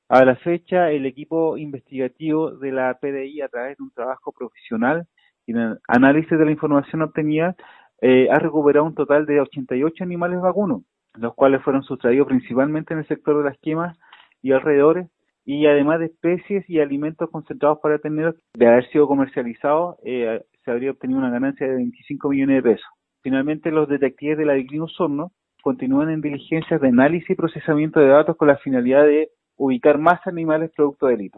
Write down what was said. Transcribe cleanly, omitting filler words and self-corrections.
A la fecha, el equipo investigativo de la PDI, a través de un trabajo profesional y de análisis de la información obtenida, ha recuperado un total de 88 animales vacunos, los cuales fueron sustraídos principalmente en el sector de las quemas y alrededores, y además de especies y alimentos concentrados para terneros, de haber sido comercializados, se habría obtenido una ganancia de 25 millones de pesos. Finalmente, los detectives de la DICLIN Osorno continúan en diligencias de análisis y procesamiento de datos con la finalidad de ubicar más animales producto de delito.